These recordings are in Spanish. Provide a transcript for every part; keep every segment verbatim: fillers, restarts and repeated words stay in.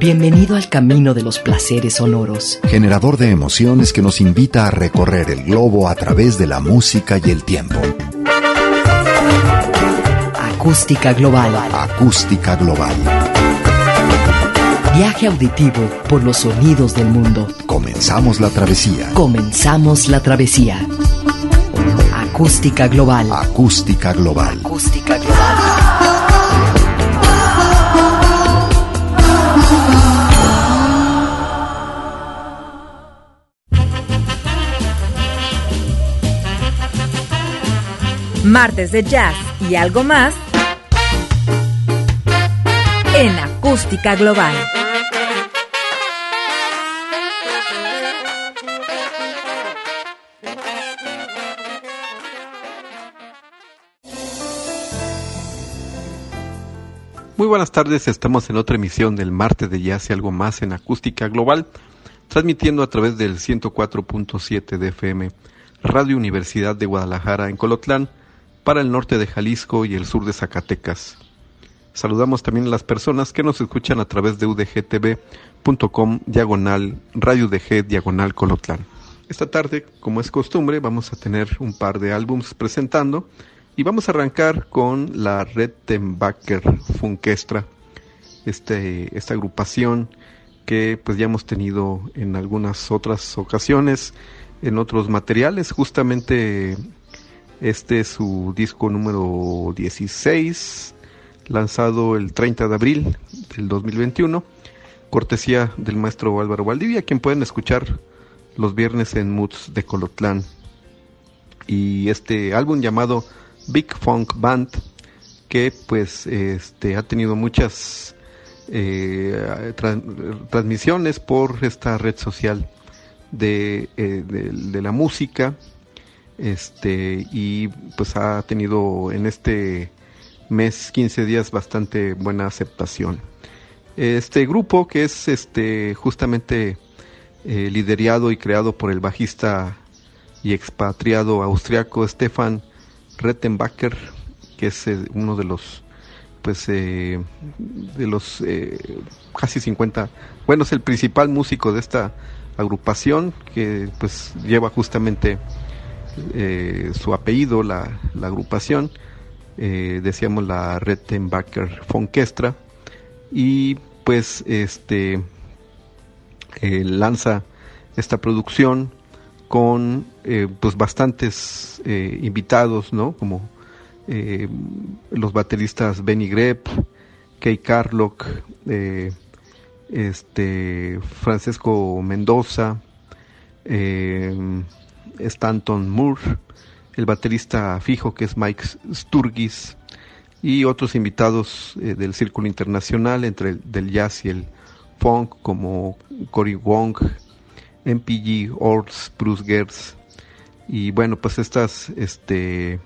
Bienvenido al camino de los placeres sonoros. Generador de emociones que nos invita a recorrer el globo a través de la música y el tiempo. Acústica Global. Acústica Global. Viaje auditivo por los sonidos del mundo. Comenzamos la travesía. Comenzamos la travesía. Acústica Global. Acústica Global. Acústica Global. Martes de jazz y algo más en Acústica Global. Muy buenas tardes, estamos en otra emisión del Martes de Jazz y algo más en Acústica Global, transmitiendo a través del ciento cuatro punto siete de F M, Radio Universidad de Guadalajara en Colotlán, para el norte de Jalisco y el sur de Zacatecas. Saludamos también a las personas que nos escuchan a través de u d g t v punto com diagonal Radio U D G diagonal Colotlán. Esta tarde, como es costumbre, vamos a tener un par de álbums presentando y vamos a arrancar con la Rettenbacher Funkestra, este, esta agrupación que pues ya hemos tenido en algunas otras ocasiones, en otros materiales. Justamente este es su disco número dieciséis, lanzado el treinta de abril del dos mil veintiuno, cortesía del maestro Álvaro Valdivia, quien pueden escuchar los viernes en Moods de Colotlán. Y este álbum llamado Big Funk Band, que pues este ha tenido muchas eh, tra- transmisiones por esta red social de, eh, de, de la música, este y pues ha tenido en este mes, quince días, bastante buena aceptación. Este grupo, que es este justamente eh, liderado y creado por el bajista y expatriado austriaco Stefan Rettenbacher, que es eh, uno de los pues eh, de los eh, casi cincuenta, bueno, es el principal músico de esta agrupación, que pues lleva justamente eh, su apellido, la, la agrupación, eh, decíamos la Rettenbacher Funkestra, y pues este eh, lanza esta producción con eh, pues bastantes eh, invitados, ¿no? Como eh, los bateristas Benny Greb, Kay Carlock, eh, este Francesco Mendoza, eh, Stanton Moore, el baterista fijo que es Mike Sturgis, y otros invitados eh, del círculo internacional entre el del jazz y el funk, como Cory Wong, M P G, Ors, Bruce Gertz. Y bueno, pues estas este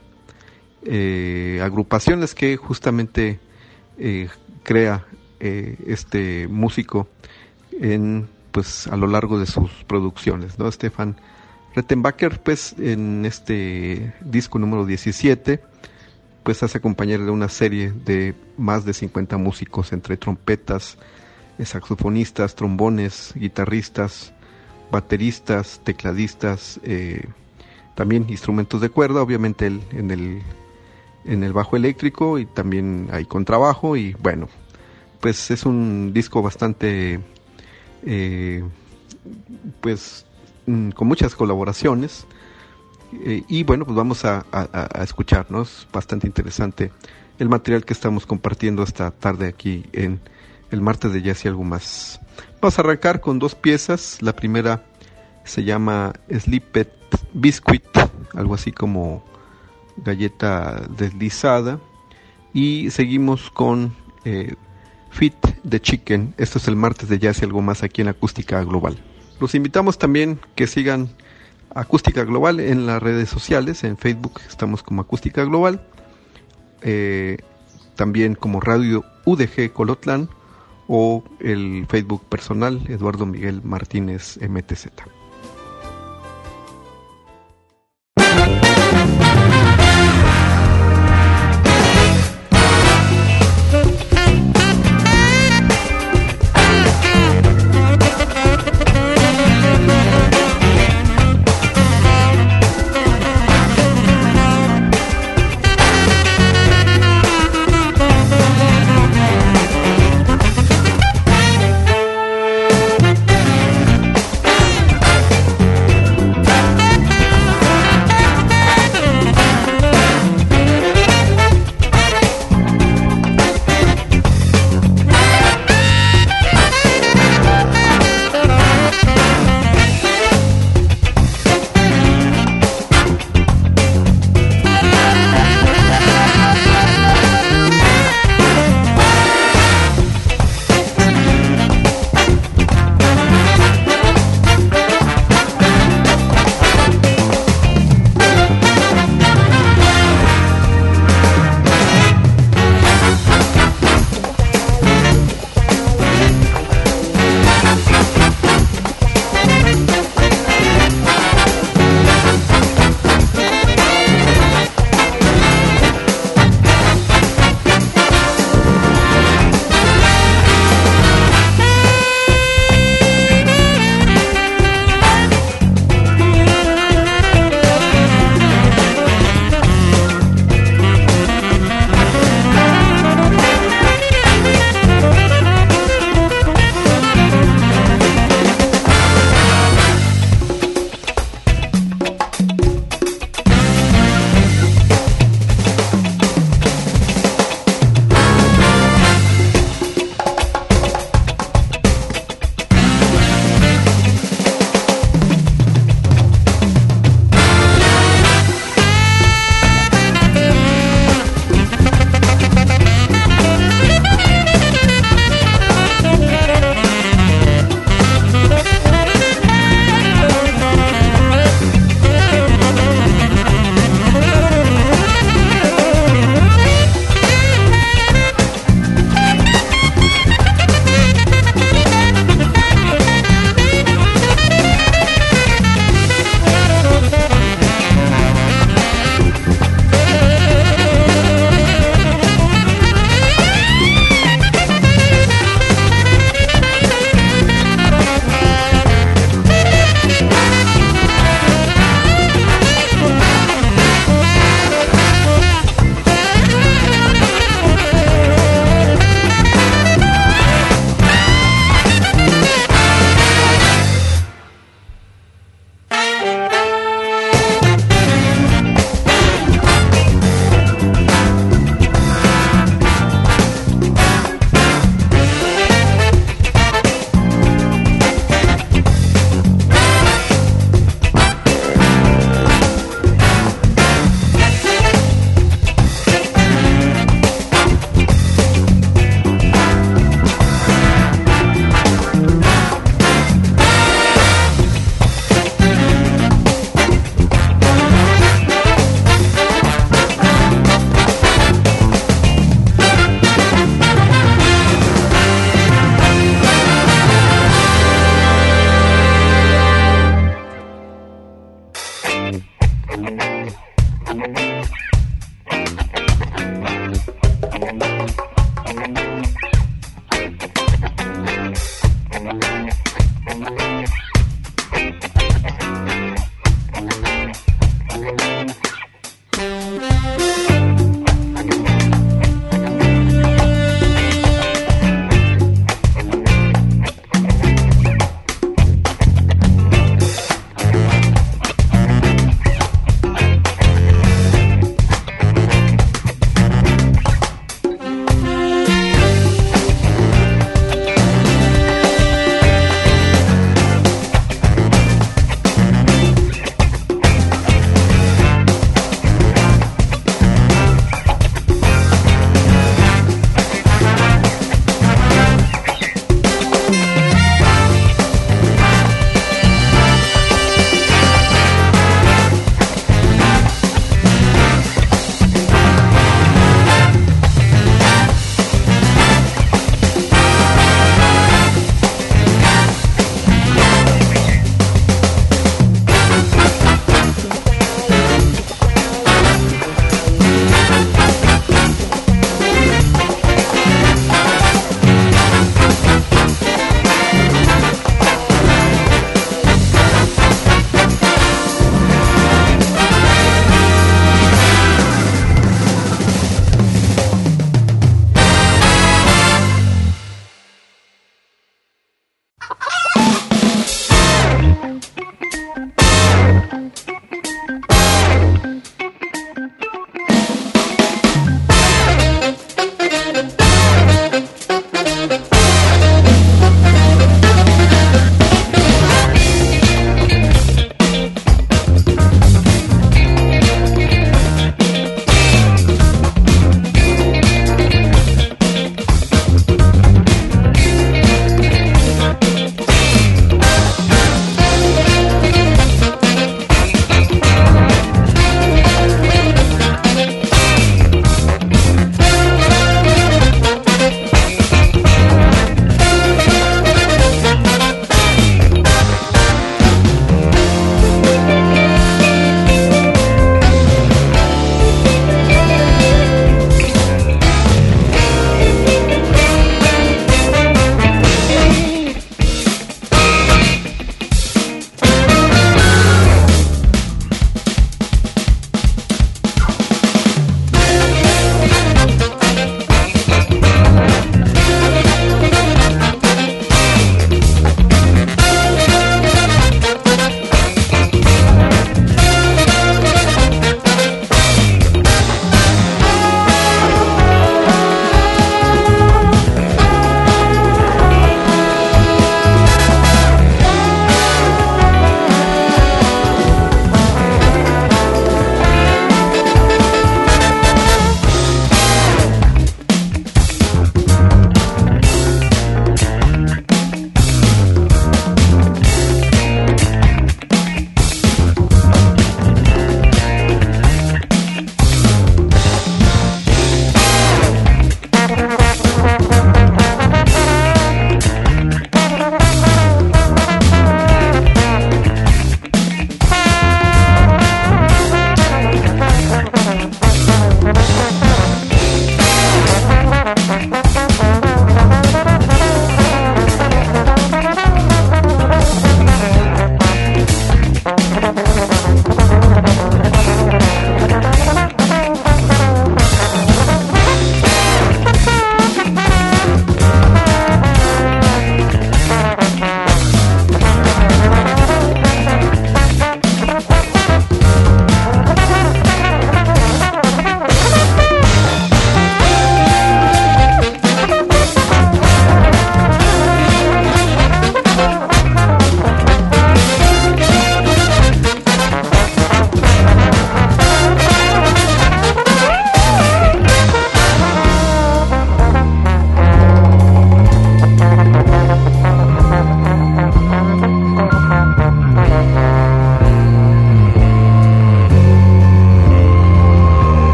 eh, agrupaciones que justamente eh, crea eh, este músico en pues a lo largo de sus producciones, ¿no? Stefan Rettenbacher, pues en este disco número diecisiete, pues hace acompañar de una serie de más de cincuenta músicos, entre trompetas, saxofonistas, trombones, guitarristas, bateristas, tecladistas, eh, también instrumentos de cuerda, obviamente el, en el en el bajo eléctrico, y también hay contrabajo. Y bueno, pues es un disco bastante eh, pues mm, con muchas colaboraciones, eh, y bueno, pues vamos a, a, a escucharnos. Bastante interesante el material que estamos compartiendo esta tarde aquí en el Martes de Jazz y algo más. Vamos a arrancar con dos piezas. La primera se llama Slipped Biscuit, algo así como galleta deslizada, y seguimos con eh, Feed the Chicken. Esto es el Martes de Jazz y algo más aquí en Acústica Global. Los invitamos también que sigan Acústica Global en las redes sociales. En Facebook estamos como Acústica Global, eh, también como Radio U D G Colotlán, o el Facebook personal Eduardo Miguel Martínez M T Z.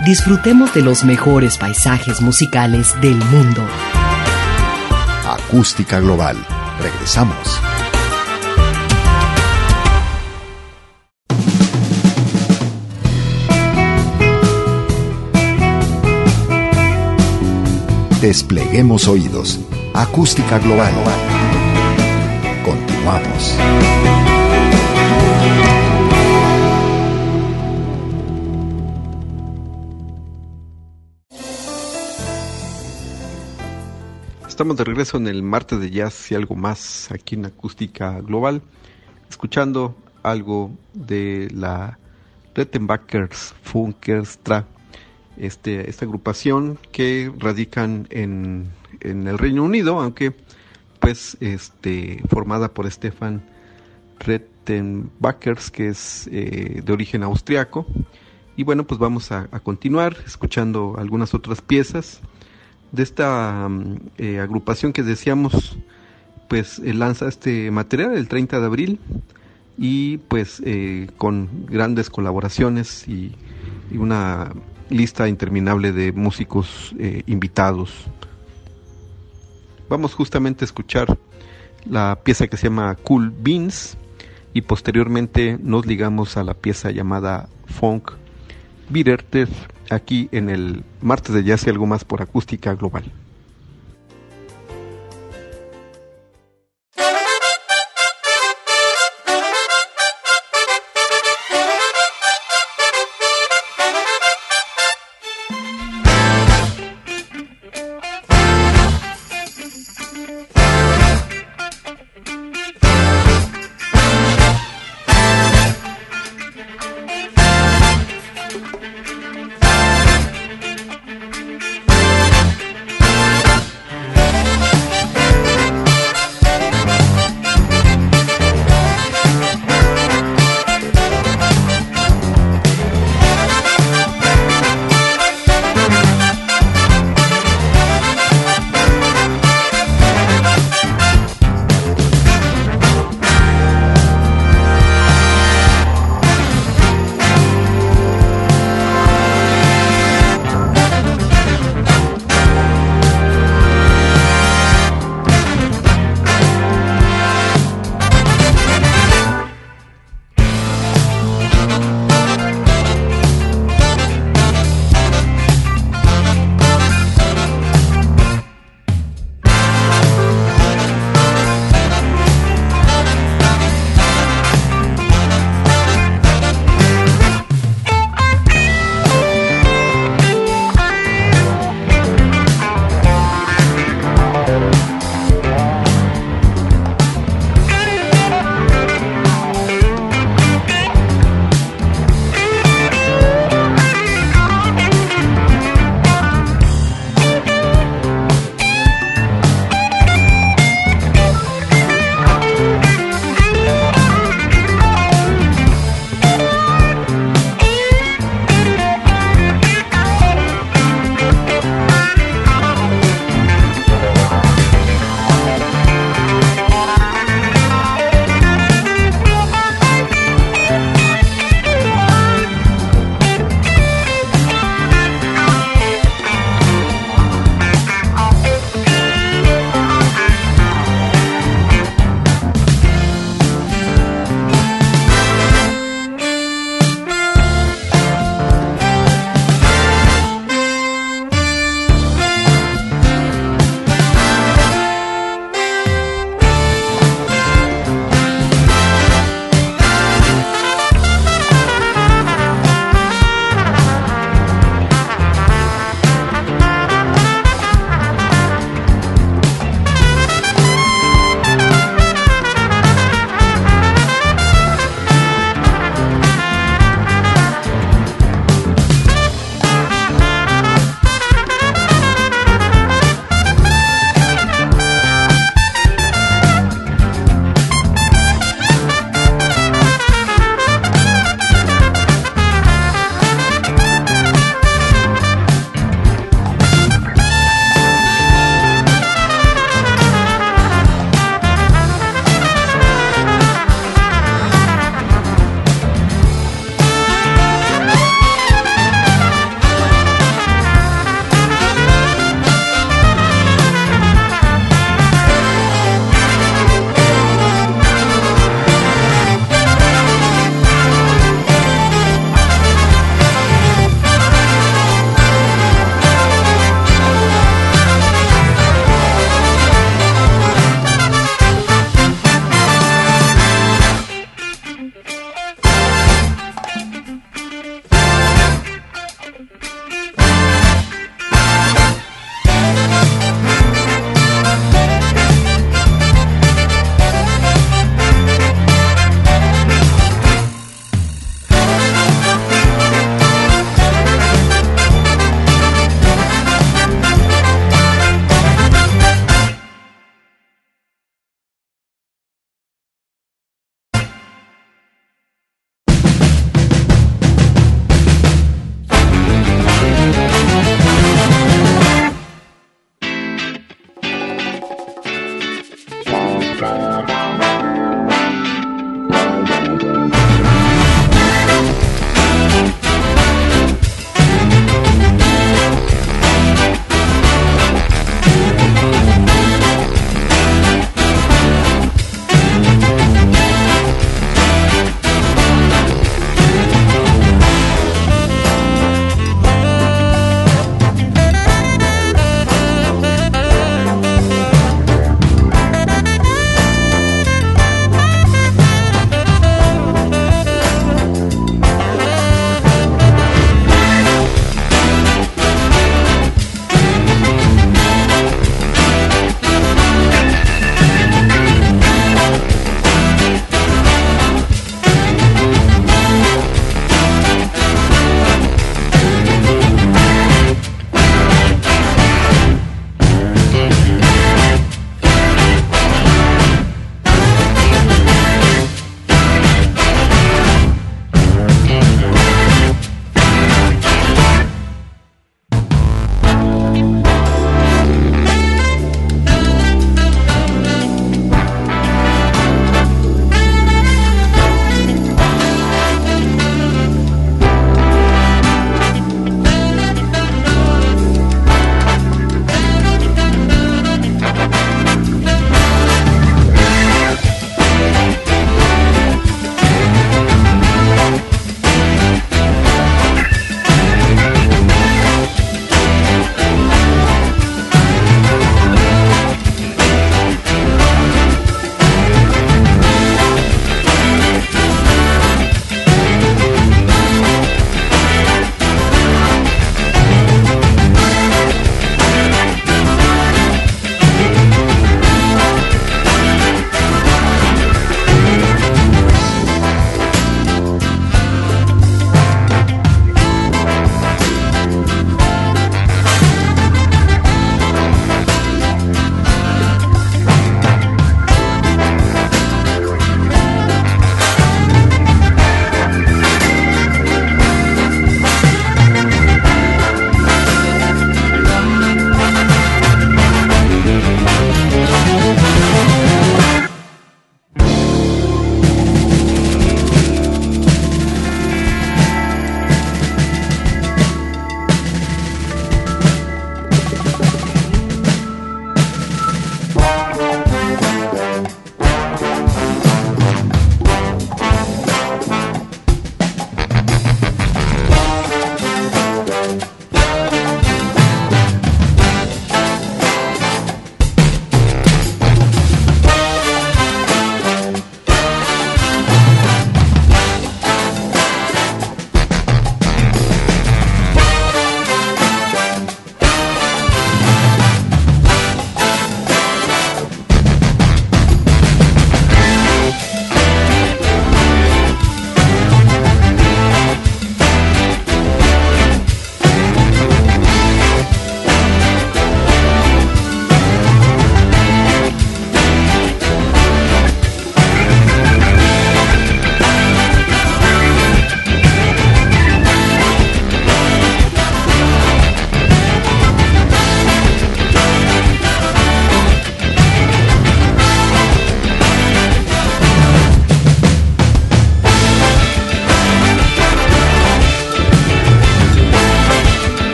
Disfrutemos de los mejores paisajes musicales del mundo. Acústica Global. Regresamos. Despleguemos oídos. Acústica Global. Continuamos. Estamos de regreso en el martes de jazz y algo más aquí en Acústica Global, escuchando algo de la Rettenbacher's Funkorchester, este, esta agrupación que radican en, en el Reino Unido, aunque pues este, formada por Stefan Rettenbachers, que es eh, de origen austriaco. Y bueno, pues vamos a, a continuar escuchando algunas otras piezas de esta eh, agrupación que decíamos, pues eh, lanza este material el treinta de abril y pues eh, con grandes colaboraciones y, y una lista interminable de músicos eh, invitados. Vamos justamente a escuchar la pieza que se llama Cool Beans y posteriormente nos ligamos a la pieza llamada Funk Bitter aquí en el martes de jazz y algo más por Acústica Global. We'll be right back.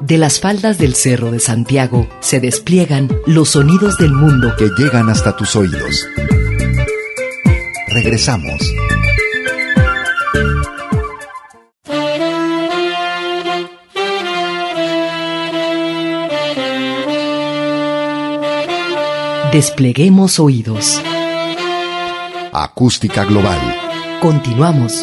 De las faldas del Cerro de Santiago se despliegan los sonidos del mundo que llegan hasta tus oídos. Regresamos. Despleguemos oídos. Acústica Global. Continuamos.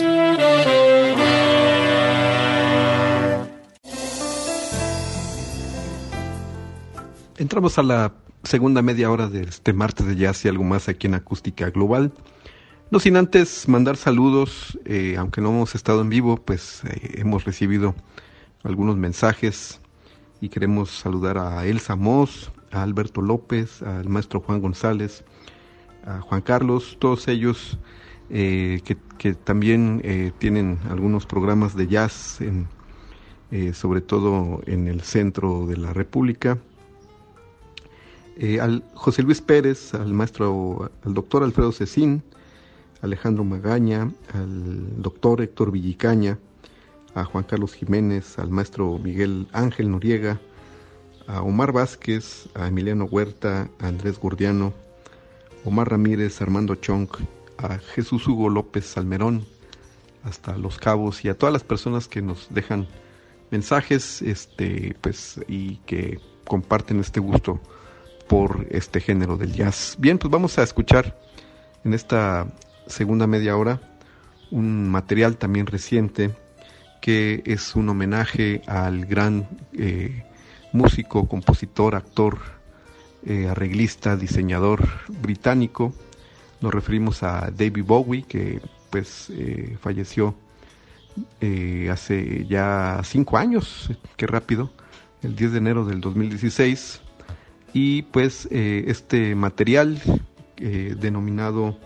Entramos a la segunda media hora de este martes de jazz y algo más aquí en Acústica Global. No sin antes mandar saludos, eh, aunque no hemos estado en vivo, pues eh, hemos recibido algunos mensajes y queremos saludar a Elsa Moss, a Alberto López, al maestro Juan González, a Juan Carlos, todos ellos eh, que, que también eh, tienen algunos programas de jazz, en, eh, sobre todo en el centro de la República. Eh, al José Luis Pérez, al maestro, al doctor Alfredo Cecín, Alejandro Magaña, al doctor Héctor Villicaña, a Juan Carlos Jiménez, al maestro Miguel Ángel Noriega, a Omar Vázquez, a Emiliano Huerta, a Andrés Gordiano, Omar Ramírez, Armando Chong, a Jesús Hugo López Salmerón, hasta Los Cabos, y a todas las personas que nos dejan mensajes, este, pues, y que comparten este gusto por este género del jazz. Bien, pues vamos a escuchar en esta segunda media hora un material también reciente que es un homenaje al gran eh, músico, compositor, actor, eh, arreglista, diseñador británico. Nos referimos a David Bowie, que pues eh, falleció eh, hace ya cinco años, qué rápido, el diez de enero del dos mil dieciséis. Y pues eh, este material eh, denominado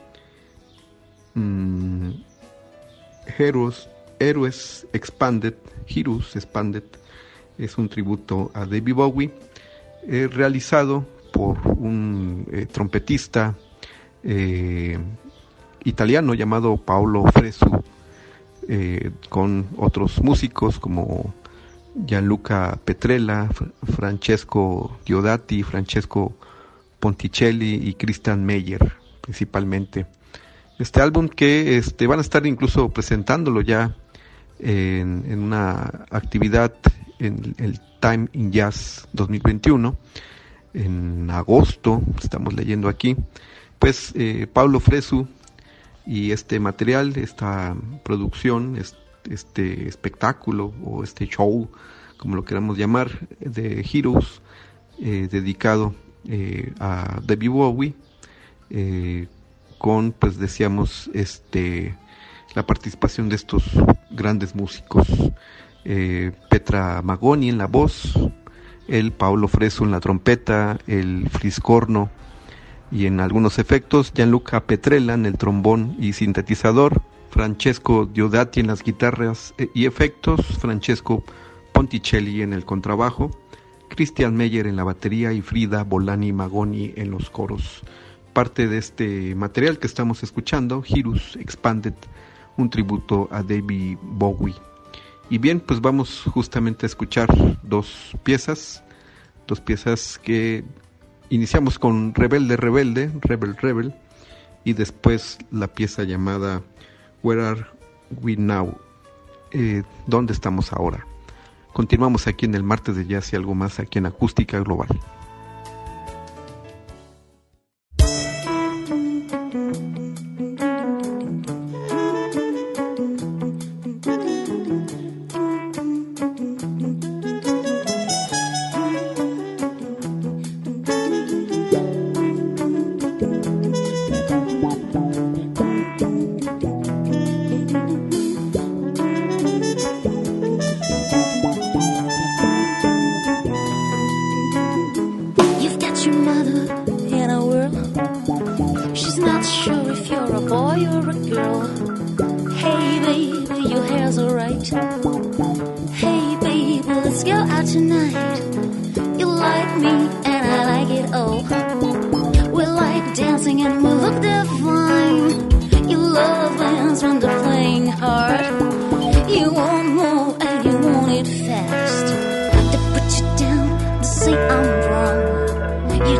um, Heroes, Heroes Expanded, Heroes Expanded, es un tributo a David Bowie, eh, realizado por un eh, trompetista eh, italiano llamado Paolo Fresu, eh, con otros músicos como Gianluca Petrella, Francesco Diodati, Francesco Ponticelli y Christian Meyer principalmente. Este álbum que este, van a estar incluso presentándolo ya en, en una actividad en el Time in Jazz dos mil veintiuno, en agosto, estamos leyendo aquí, pues eh, Paolo Fresu y este material, esta producción, este, este espectáculo o este show, como lo queramos llamar, de Heroes, eh, dedicado eh, a David Bowie, eh, con, pues decíamos, este la participación de estos grandes músicos, eh, Petra Magoni en la voz, el Paolo Fresu en la trompeta, el fliscorno y en algunos efectos, Gianluca Petrella en el trombón y sintetizador, Francesco Diodati en las guitarras y efectos, Francesco Ponticelli en el contrabajo, Christian Meyer en la batería y Frida Bolani Magoni en los coros. Parte de este material que estamos escuchando, Heroes Expanded, un tributo a David Bowie. Y bien, pues vamos justamente a escuchar dos piezas, dos piezas que iniciamos con Rebelde Rebelde, Rebel Rebel, y después la pieza llamada Where Are We Now? Eh, ¿Dónde estamos ahora? Continuamos aquí en el martes de jazz y algo más aquí en Acústica Global. You want more and you want it fast. To put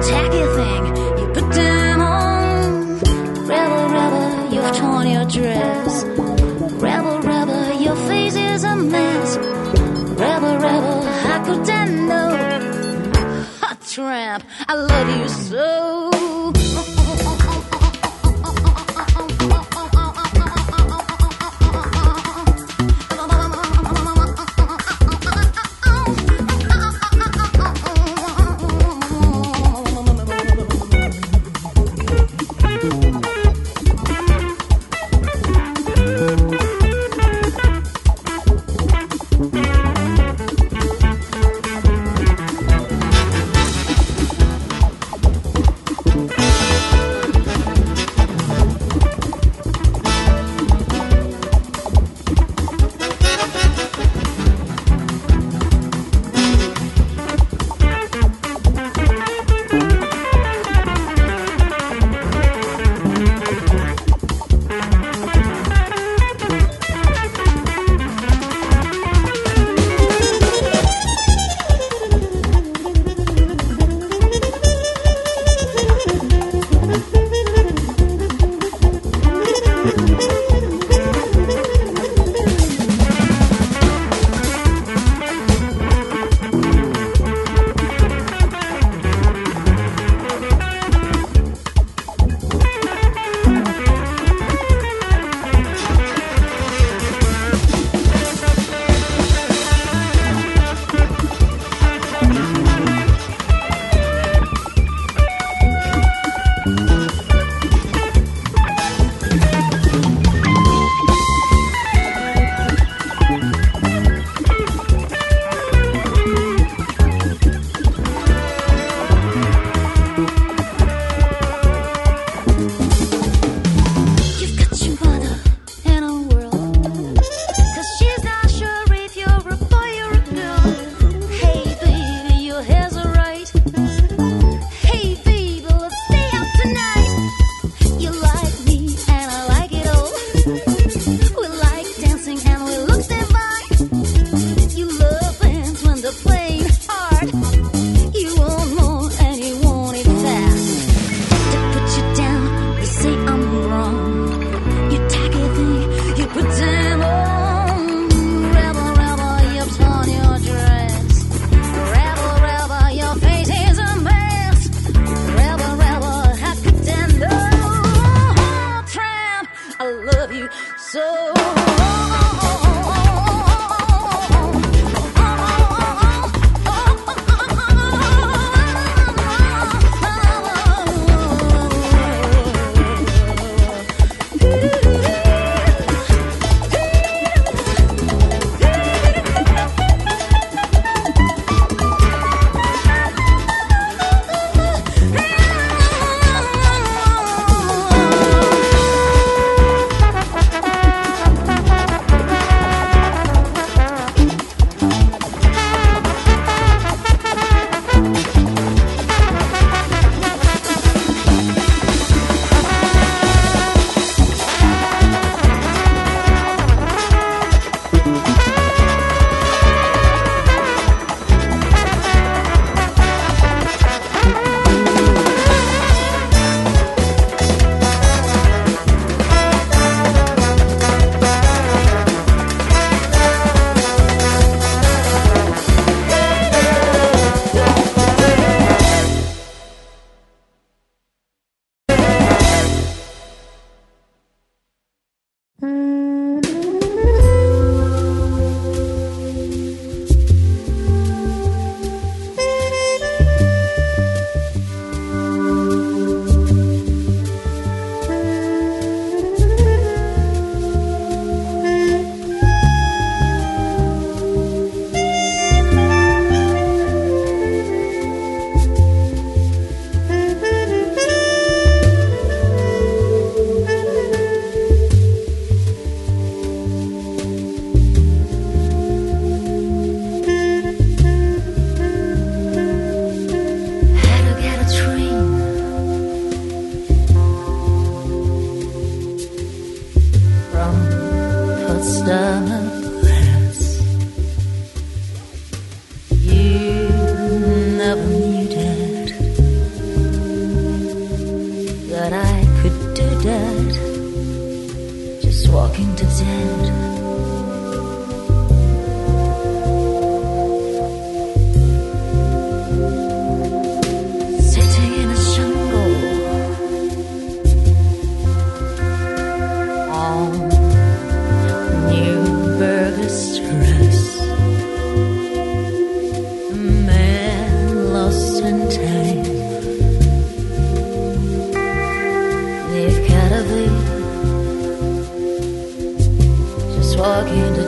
tacky thing you put them on. Rebel, rebel, you've torn your dress. Rebel, rebel, your face is a mess. Rebel, rebel, how could I know? Hot tramp, I love you so.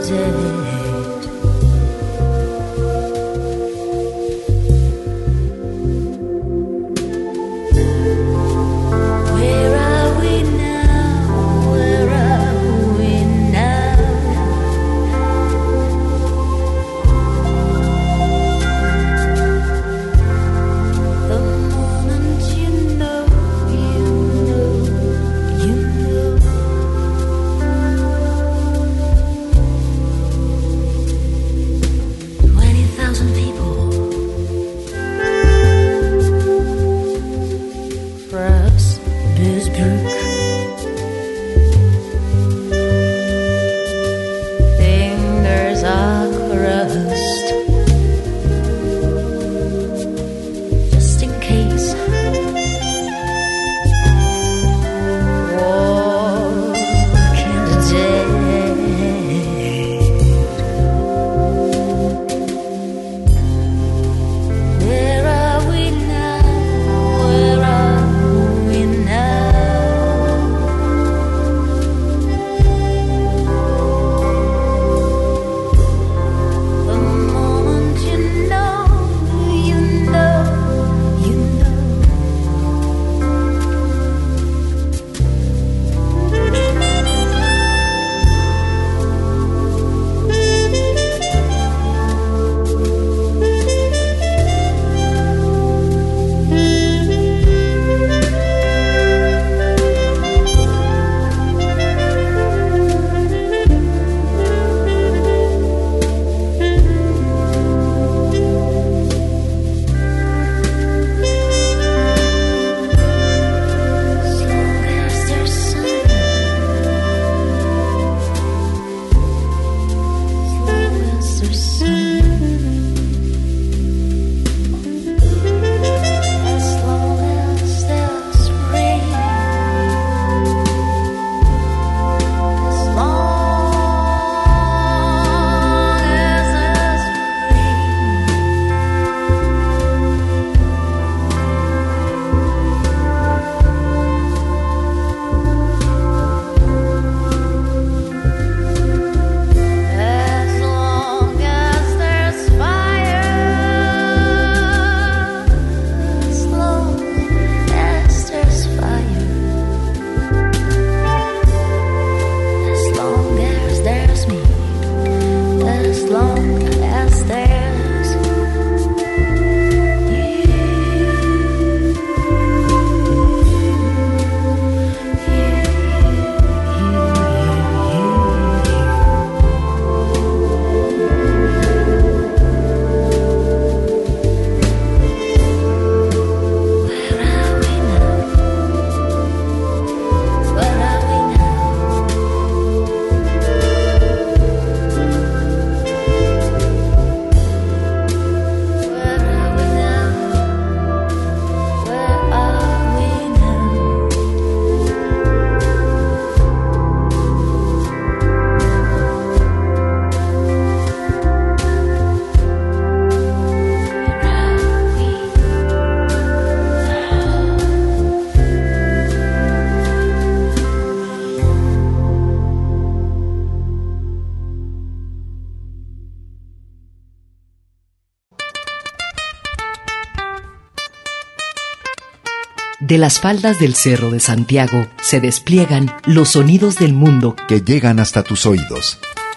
De las faldas del Cerro de Santiago se despliegan los sonidos del mundo que llegan hasta tus oídos.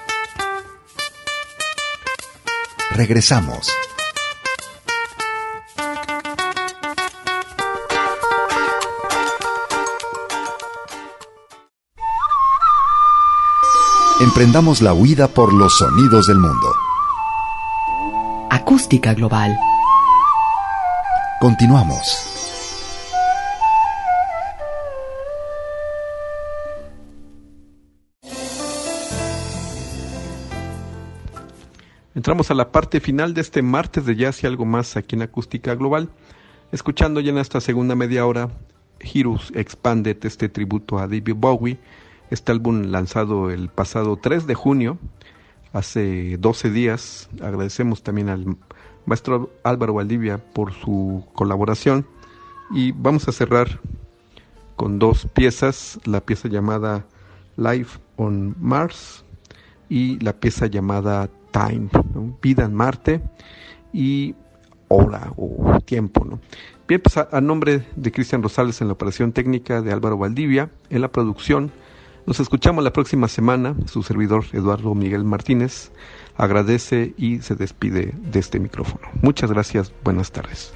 Regresamos. Emprendamos la huida por los sonidos del mundo. Acústica Global. Continuamos. Entramos a la parte final de este martes de Jazz y algo más aquí en Acústica Global, escuchando ya en esta segunda media hora Heroes Expanded, este tributo a David Bowie, este álbum lanzado el pasado tres de junio, hace doce días. Agradecemos también al maestro Álvaro Valdivia por su colaboración y vamos a cerrar con dos piezas, la pieza llamada Life on Mars y la pieza llamada Time, ¿no? Vida en Marte y hora o tiempo, ¿no? Bien, pues a, a nombre de Cristian Rosales en la operación técnica, de Álvaro Valdivia en la producción, nos escuchamos la próxima semana. Su servidor Eduardo Miguel Martínez agradece y se despide de este micrófono. Muchas gracias, buenas tardes.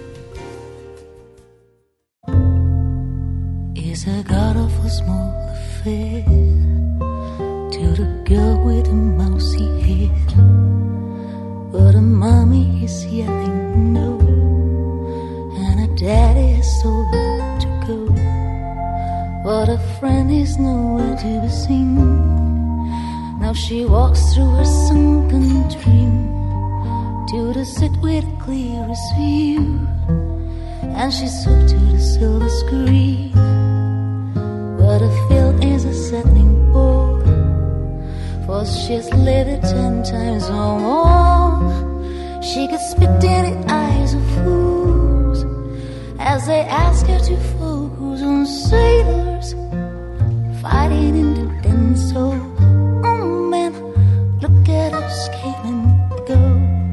Is a god of a small affair to the girl with the mousy head, but a mommy is yelling no, and a daddy is told to go, but a friend is nowhere to be seen. Now she walks through her sunken dream to the seat with the clearest view, and she's hooked to the silver screen. But the field is a saddening bore, for she's lived it ten times or more. She could spit in the eyes of fools as they ask her to focus on sailors fighting in the den. So, oh man, look at us came and go.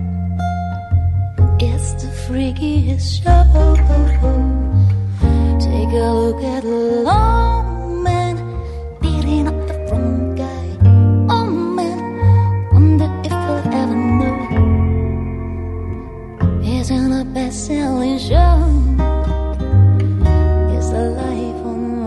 It's the freakiest show. Take a look at the long up the front guy. Oh man, wonder if he'll ever know. Isn't a best-selling show? Is the life on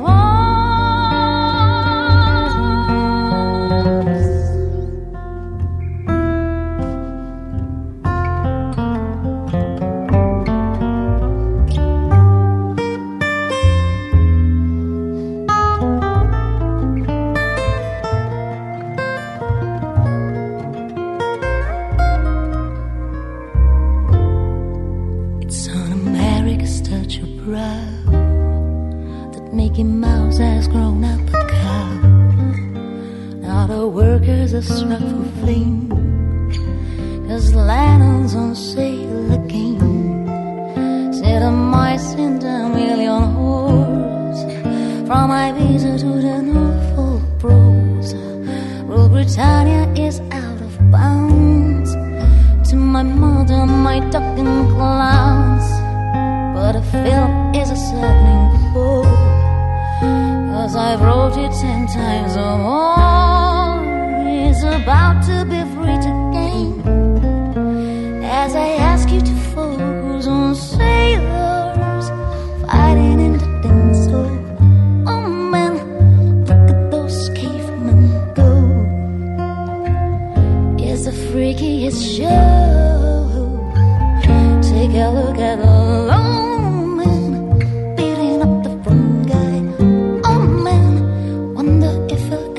Mickey Mouse has grown up a cow. Now the workers are struck for fame, 'cause lanterns on sale again. Set a mice and a million whores, from Ibiza to the Norfolk Bros. Rule Britannia is out of bounds. To my mother, my duck and clowns. But a film is a saddening bore, 'cause I've wrote it ten times or more. It's about to be free to gain, as I ask you to focus on sailors fighting in the den. So, oh man, look at those cavemen go. It's the freakiest show. Take a look at the lone man beating up the front guy. Oh man, wonder if he'll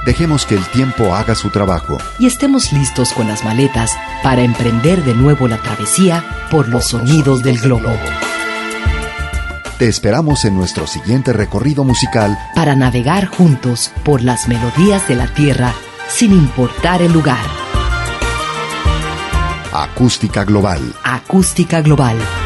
Dejemos que el tiempo haga su trabajo y estemos listos con las maletas para emprender de nuevo la travesía por los sonidos del globo. Te esperamos en nuestro siguiente recorrido musical para navegar juntos por las melodías de la tierra sin importar el lugar. Acústica Global. Acústica Global.